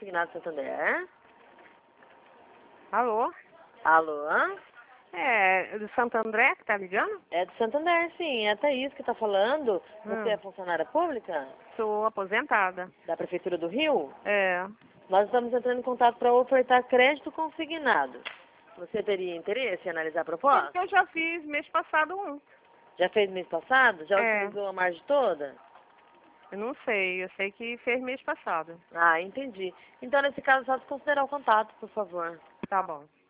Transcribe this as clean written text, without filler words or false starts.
Consignado Santander. Alô? Alô? É do Santo André que tá ligando? É do Santander, sim. É a Thaís que tá falando. Você é Hum. funcionária pública? Sou aposentada. Da Prefeitura do Rio? É. Nós estamos entrando em contato para ofertar crédito consignado. Você teria interesse em analisar a proposta? Porque eu já fiz mês passado um. Já fez mês passado? Já É. utilizou a margem toda? Eu não sei, eu sei que fez mês passado. Ah, entendi. Então, nesse caso, só desconsiderar o contato, por favor. Tá bom.